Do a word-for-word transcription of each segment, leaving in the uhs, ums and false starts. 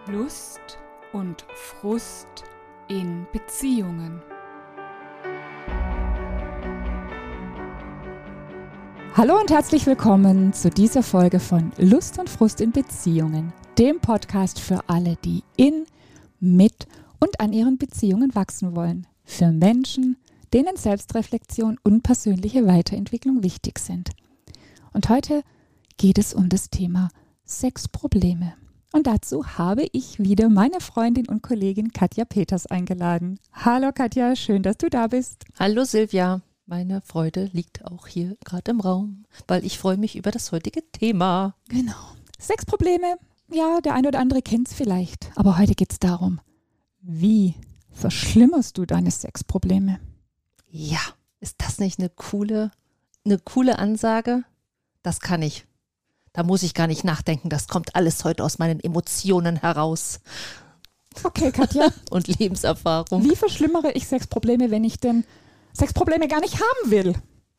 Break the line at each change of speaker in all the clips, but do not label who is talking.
Lust und Frust in Beziehungen.
Hallo und herzlich willkommen zu dieser Folge von Lust und Frust in Beziehungen, dem Podcast für alle, die in, mit und an ihren Beziehungen wachsen wollen. Für Menschen, denen Selbstreflexion und persönliche Weiterentwicklung wichtig sind. Und heute geht es um das Thema Sexprobleme. Und dazu habe ich wieder meine Freundin und Kollegin Katja Peters eingeladen. Hallo Katja, schön, dass du da bist.
Hallo Silvia, meine Freude liegt auch hier gerade im Raum, weil ich freue mich über das heutige Thema.
Genau. Sexprobleme, ja, der eine oder andere kennt es vielleicht. Aber heute geht es darum, wie verschlimmerst du deine Sexprobleme?
Ja, ist das nicht eine coole, eine coole Ansage? Das kann ich. Da muss ich gar nicht nachdenken, das kommt alles heute aus meinen Emotionen heraus.
Okay, Katja.
Und Lebenserfahrung.
Wie verschlimmere ich Sexprobleme, wenn ich denn Sexprobleme gar nicht haben will?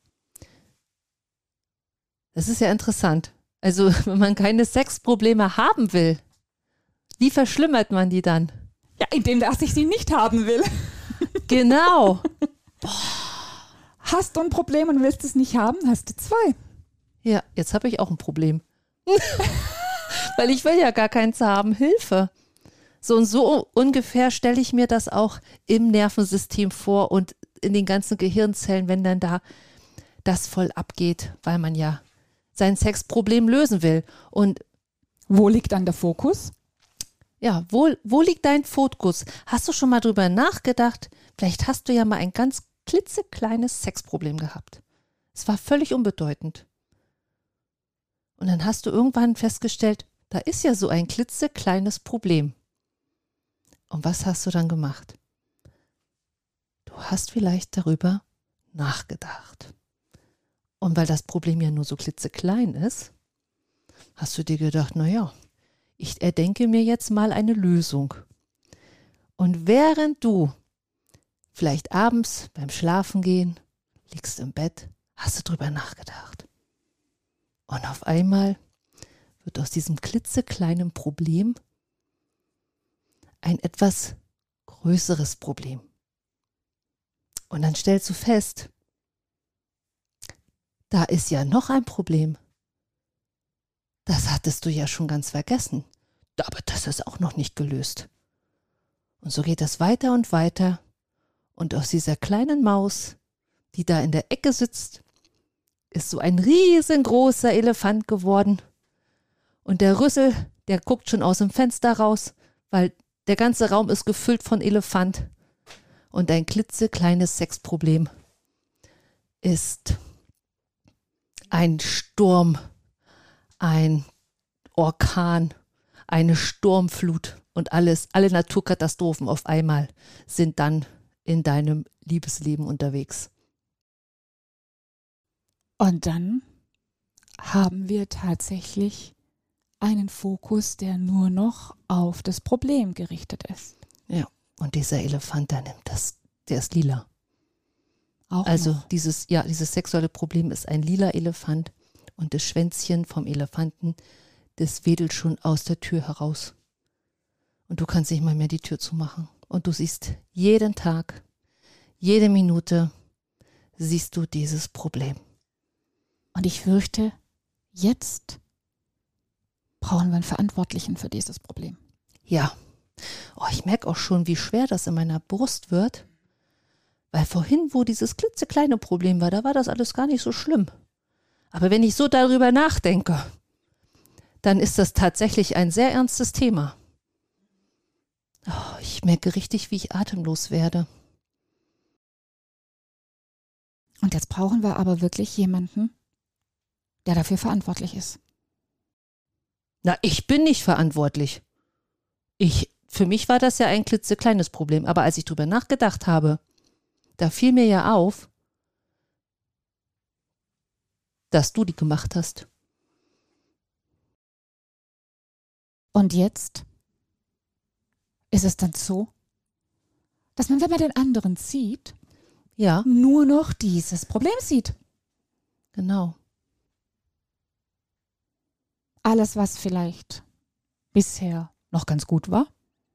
Das ist ja interessant. Also, wenn man keine Sexprobleme haben will, wie verschlimmert man die dann?
Ja, indem dass ich sie nicht haben will.
Genau.
Hast du ein Problem und willst es nicht haben, hast du zwei.
Ja, jetzt habe ich auch ein Problem. Weil ich will ja gar keins haben. Hilfe. So und so ungefähr stelle ich mir das auch im Nervensystem vor und in den ganzen Gehirnzellen, wenn dann da das voll abgeht, weil man ja sein Sexproblem lösen will. Und
wo liegt dann der Fokus?
Ja, wo, wo liegt dein Fokus? Hast du schon mal drüber nachgedacht? Vielleicht hast du ja mal ein ganz klitzekleines Sexproblem gehabt. Es war völlig unbedeutend. Und dann hast du irgendwann festgestellt, da ist ja so ein klitzekleines Problem. Und was hast du dann gemacht? Du hast vielleicht darüber nachgedacht. Und weil das Problem ja nur so klitzeklein ist, hast du dir gedacht, naja, ich erdenke mir jetzt mal eine Lösung. Und während du vielleicht abends beim Schlafengehen liegst im Bett, hast du drüber nachgedacht. Und auf einmal wird aus diesem klitzekleinen Problem ein etwas größeres Problem. Und dann stellst du fest, da ist ja noch ein Problem. Das hattest du ja schon ganz vergessen. Aber das ist auch noch nicht gelöst. Und so geht das weiter und weiter. Und aus dieser kleinen Maus, die da in der Ecke sitzt, ist so ein riesengroßer Elefant geworden. Und der Rüssel, der guckt schon aus dem Fenster raus, weil der ganze Raum ist gefüllt von Elefant. Und ein klitzekleines Sexproblem ist ein Sturm, ein Orkan, eine Sturmflut und alles, alle Naturkatastrophen auf einmal sind dann in deinem Liebesleben unterwegs.
Und dann haben wir tatsächlich einen Fokus, der nur noch auf das Problem gerichtet ist.
Ja, und dieser Elefant, der nimmt das, der ist lila.
Auch
also
noch.
dieses, ja, dieses sexuelle Problem ist ein lila Elefant und das Schwänzchen vom Elefanten, das wedelt schon aus der Tür heraus. Und du kannst nicht mal mehr die Tür zumachen. Und du siehst jeden Tag, jede Minute siehst du dieses Problem.
Und ich fürchte, jetzt brauchen wir einen Verantwortlichen für dieses Problem.
Ja, oh, ich merke auch schon, wie schwer das in meiner Brust wird. Weil vorhin, wo dieses klitzekleine Problem war, da war das alles gar nicht so schlimm. Aber wenn ich so darüber nachdenke, dann ist das tatsächlich ein sehr ernstes Thema. Oh, ich merke richtig, wie ich atemlos werde.
Und jetzt brauchen wir aber wirklich jemanden, der dafür verantwortlich ist.
Na, ich bin nicht verantwortlich. Ich, für mich war das ja ein klitzekleines Problem. Aber als ich drüber nachgedacht habe, da fiel mir ja auf, dass du die gemacht hast.
Und jetzt ist es dann so, dass man, wenn man den anderen sieht,
Ja,
nur noch dieses Problem sieht.
genau.
Alles, was vielleicht bisher noch ganz gut war,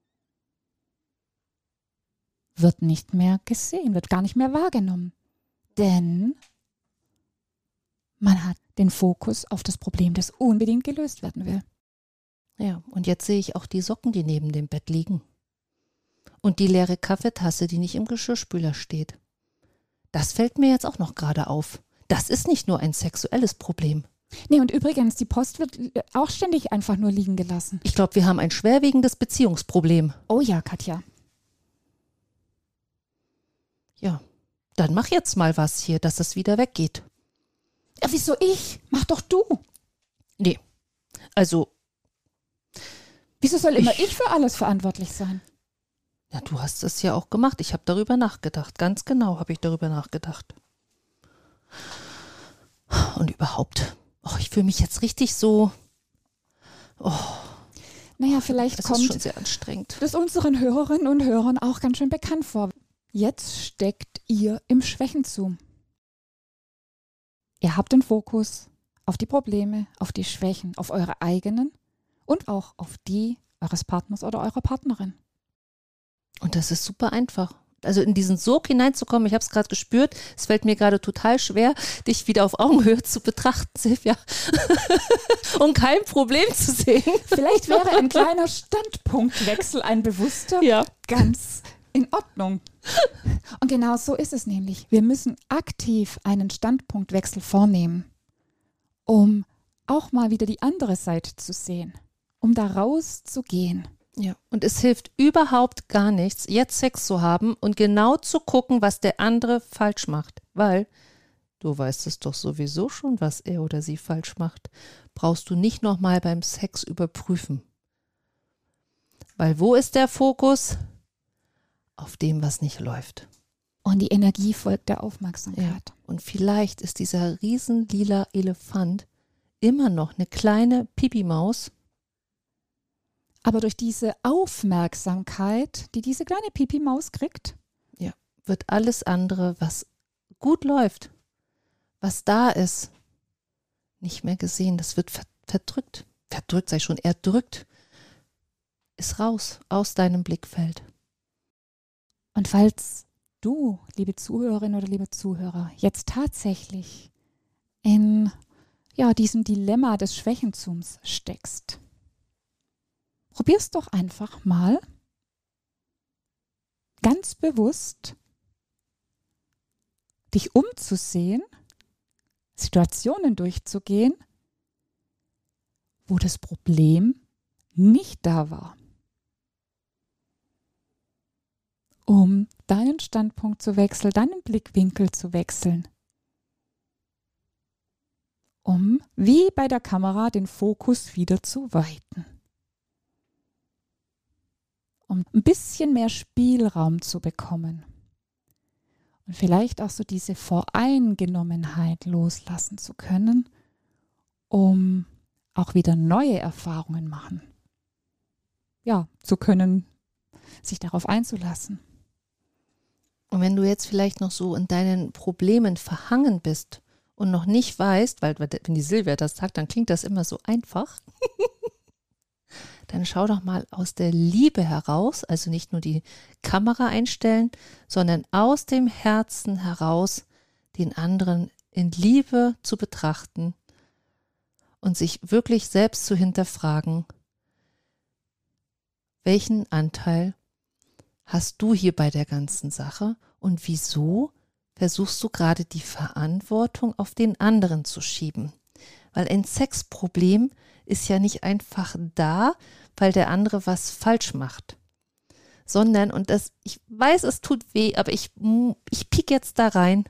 wird nicht mehr gesehen, wird gar nicht mehr wahrgenommen. Denn man hat den Fokus auf das Problem, das unbedingt gelöst werden will.
Ja, und jetzt sehe ich auch die Socken, die neben dem Bett liegen. Und die leere Kaffeetasse, die nicht im Geschirrspüler steht. Das fällt mir jetzt auch noch gerade auf. Das ist nicht nur ein sexuelles Problem.
Nee, und übrigens, die Post wird auch ständig einfach nur liegen gelassen.
Ich glaube, wir haben ein schwerwiegendes Beziehungsproblem.
Oh ja, Katja.
Ja, dann mach jetzt mal was hier, dass es wieder weggeht.
Ja, wieso ich? Mach doch du.
Nee, also...
Wieso soll immer
Ich-
ich für alles verantwortlich sein?
Ja, du hast es ja auch gemacht. Ich habe darüber nachgedacht. Ganz genau habe ich darüber nachgedacht. Und überhaupt, oh, ich fühle mich jetzt richtig so... Oh,
Naja, vielleicht
das ist
kommt
schon sehr anstrengend.
das unseren Hörerinnen und Hörern auch ganz schön bekannt vor. Jetzt steckt ihr im Schwächenzoom. Ihr habt den Fokus auf die Probleme, auf die Schwächen, auf eure eigenen und auch auf die eures Partners oder eurer Partnerin.
Und das ist super einfach. Also in diesen Sog hineinzukommen, ich habe es gerade gespürt, es fällt mir gerade total schwer, dich wieder auf Augenhöhe zu betrachten, Silvia. Und kein Problem zu sehen.
Vielleicht wäre ein kleiner Standpunktwechsel, ein bewusster,
Ja.
ganz in Ordnung. Und genau so ist es nämlich. Wir müssen aktiv einen Standpunktwechsel vornehmen, um auch mal wieder die andere Seite zu sehen, um da rauszugehen.
Ja. Und es hilft überhaupt gar nichts, jetzt Sex zu haben und genau zu gucken, was der andere falsch macht. Weil du weißt es doch sowieso schon, was er oder sie falsch macht. Brauchst du nicht nochmal beim Sex überprüfen. Weil wo ist der Fokus? Auf dem, was nicht läuft.
Und die Energie folgt der Aufmerksamkeit.
Und vielleicht ist dieser riesen lila Elefant immer noch eine kleine Pipi-Maus.
Aber durch diese Aufmerksamkeit, die diese kleine Pipi-Maus kriegt,
Wird alles andere, was gut läuft, was da ist, nicht mehr gesehen. Das wird ver- verdrückt. Verdrückt sei schon, erdrückt. Ist raus aus deinem Blickfeld.
und falls du, liebe Zuhörerin oder liebe Zuhörer, jetzt tatsächlich in ja, diesem Dilemma des Schwächenzooms steckst, probier's doch einfach mal ganz bewusst dich umzusehen, Situationen durchzugehen, wo das Problem nicht da war, um deinen Standpunkt zu wechseln, deinen Blickwinkel zu wechseln, um wie bei der Kamera den Fokus wieder zu weiten, um ein bisschen mehr Spielraum zu bekommen. Und vielleicht auch so diese Voreingenommenheit loslassen zu können, um auch wieder neue Erfahrungen machen. Ja, zu können, sich darauf einzulassen.
Und wenn du jetzt vielleicht noch so in deinen Problemen verhangen bist und noch nicht weißt, weil wenn die Silvia das sagt, dann klingt das immer so einfach, dann schau doch mal aus der Liebe heraus, also nicht nur die Kamera einstellen, sondern aus dem Herzen heraus den anderen in Liebe zu betrachten und sich wirklich selbst zu hinterfragen, welchen Anteil hast du hier bei der ganzen Sache und wieso versuchst du gerade die Verantwortung auf den anderen zu schieben? Weil ein Sexproblem ist ja nicht einfach da, weil der andere was falsch macht, sondern, und das, ich weiß, es tut weh, aber ich, ich piek jetzt da rein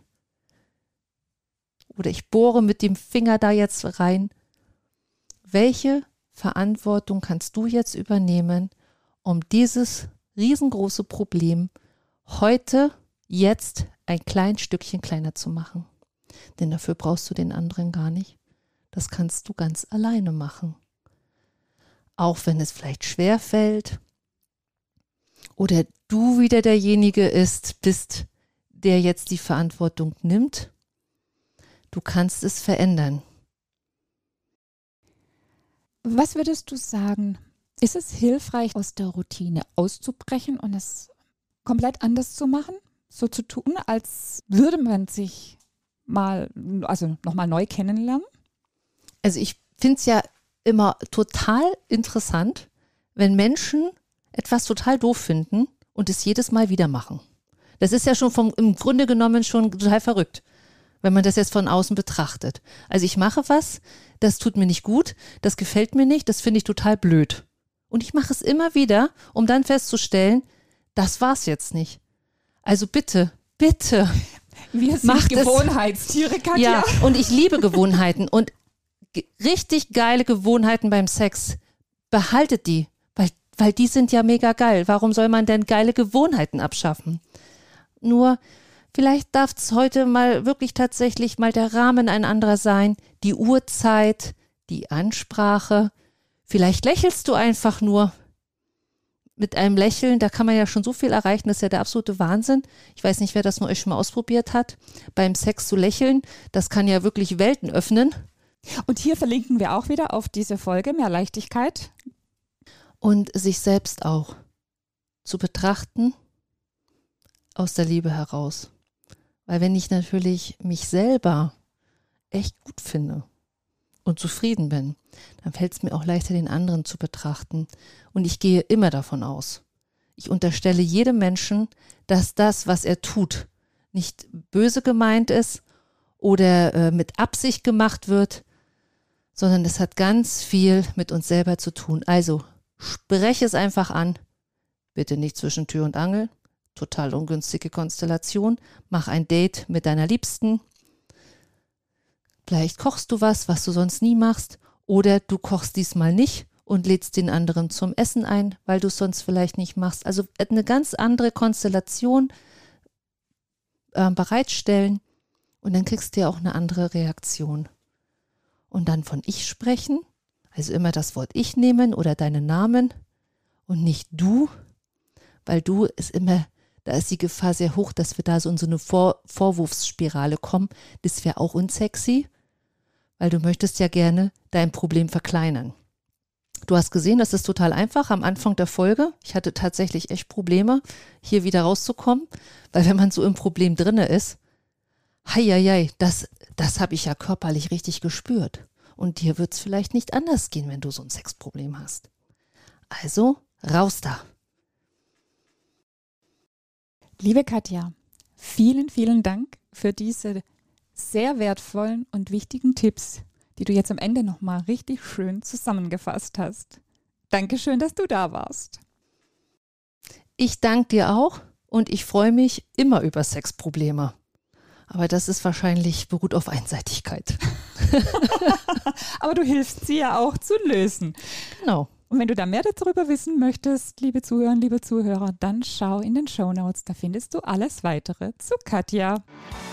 oder ich bohre mit dem Finger da jetzt rein. Welche Verantwortung kannst du jetzt übernehmen, um dieses riesengroße Problem heute, jetzt ein klein Stückchen kleiner zu machen? Denn dafür brauchst du den anderen gar nicht. Das kannst du ganz alleine machen. Auch wenn es vielleicht schwer fällt oder du wieder derjenige ist, bist, der jetzt die Verantwortung nimmt. Du kannst es verändern.
Was würdest du sagen, Ist es hilfreich, aus der Routine auszubrechen und es komplett anders zu machen? So zu tun, als würde man sich mal, also nochmal neu kennenlernen?
Also ich finde es ja immer total interessant, wenn Menschen etwas total doof finden und es jedes Mal wieder machen. Das ist ja schon vom, im Grunde genommen schon total verrückt, wenn man das jetzt von außen betrachtet. Also ich mache was, das tut mir nicht gut, das gefällt mir nicht, das finde ich total blöd. Und ich mache es immer wieder, um dann festzustellen, das war's jetzt nicht. Also bitte, bitte.
Wir sind
macht
Gewohnheitstiere,
es.
Katja.
Ja, und ich liebe Gewohnheiten und ge- richtig geile Gewohnheiten beim Sex. Behaltet die, weil, weil die sind ja mega geil. Warum soll man denn geile Gewohnheiten abschaffen? Nur, vielleicht darf es heute mal wirklich tatsächlich mal der Rahmen ein anderer sein, die Uhrzeit, die Ansprache. Vielleicht lächelst du einfach nur. Mit einem Lächeln, da kann man ja schon so viel erreichen, das ist ja der absolute Wahnsinn. Ich weiß nicht, wer das von euch schon mal ausprobiert hat. Beim Sex zu lächeln, das kann ja wirklich Welten öffnen.
Und hier verlinken wir auch wieder auf diese Folge, mehr Leichtigkeit.
Und sich selbst auch zu betrachten aus der Liebe heraus. Weil wenn ich natürlich mich selber echt gut finde und zufrieden bin, dann fällt es mir auch leichter, den anderen zu betrachten. Und ich gehe immer davon aus. Ich unterstelle jedem Menschen, dass das, was er tut, nicht böse gemeint ist oder äh, mit Absicht gemacht wird, sondern es hat ganz viel mit uns selber zu tun. Also spreche es einfach an. Bitte nicht zwischen Tür und Angel. Total ungünstige Konstellation. Mach ein Date mit deiner Liebsten. Vielleicht kochst du was, was du sonst nie machst. Oder du kochst diesmal nicht und lädst den anderen zum Essen ein, weil du es sonst vielleicht nicht machst. Also eine ganz andere Konstellation äh, bereitstellen und dann kriegst du ja auch eine andere Reaktion. Und dann von ich sprechen, also immer das Wort ich nehmen oder deinen Namen und nicht du, weil du ist immer, da ist die Gefahr sehr hoch, dass wir da so in so eine Vor- Vorwurfsspirale kommen. Das wäre auch unsexy, weil du möchtest ja gerne dein Problem verkleinern. Du hast gesehen, das ist total einfach am Anfang der Folge. Ich hatte tatsächlich echt Probleme, hier wieder rauszukommen, weil wenn man so im Problem drinne ist, heieiei, das, das habe ich ja körperlich richtig gespürt. Und dir wird es vielleicht nicht anders gehen, wenn du so ein Sexproblem hast. Also, raus da.
Liebe Katja, vielen, vielen Dank für diese sehr wertvollen und wichtigen Tipps, die du jetzt am Ende nochmal richtig schön zusammengefasst hast. Dankeschön, dass du da warst.
Ich danke dir auch und ich freue mich immer über Sexprobleme. Aber das ist wahrscheinlich beruht auf Einseitigkeit.
Aber du hilfst sie ja auch zu lösen.
Genau.
Und wenn du da mehr darüber wissen möchtest, liebe Zuhörer, liebe Zuhörer, dann schau in den Shownotes, da findest du alles weitere zu Katja.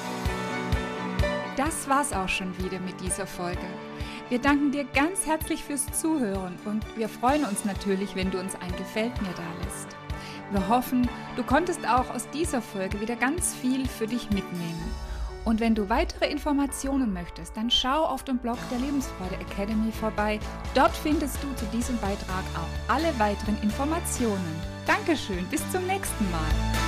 Das war's auch schon wieder mit dieser Folge. Wir danken dir ganz herzlich fürs Zuhören und wir freuen uns natürlich, wenn du uns ein Gefällt mir da lässt. Wir hoffen, du konntest auch aus dieser Folge wieder ganz viel für dich mitnehmen. Und wenn du weitere Informationen möchtest, dann schau auf dem Blog der Lebensfreude Academy vorbei. Dort findest du zu diesem Beitrag auch alle weiteren Informationen. Dankeschön, bis zum nächsten Mal.